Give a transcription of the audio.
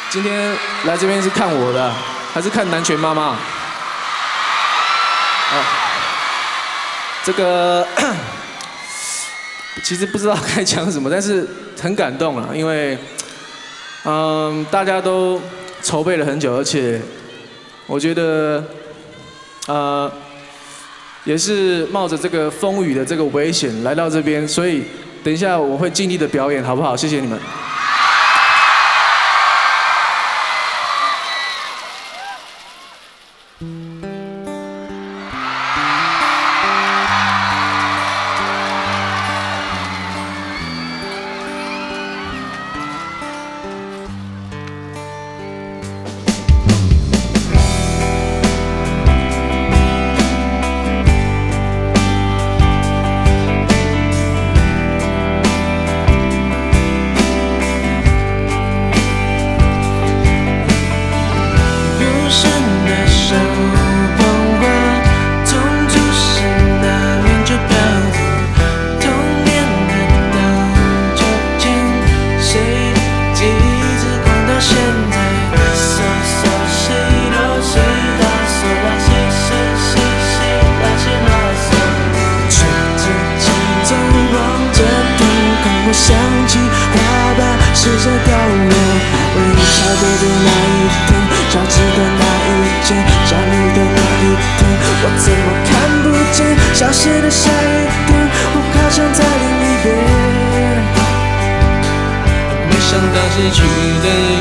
今天来这边是看我的，还是看南拳妈妈？这个其实不知道该讲什么，但是很感动了，因为大家都筹备了很久，而且我觉得也是冒着这个风雨的这个危险来到这边，所以等一下我会尽力的表演，好不好？谢谢你们。 想起花瓣试着掉落，为你消毒的那一天，交织的那一件，想你的那一天，我怎么看不见消失的下一天？我好想在另一边。 没想到失去的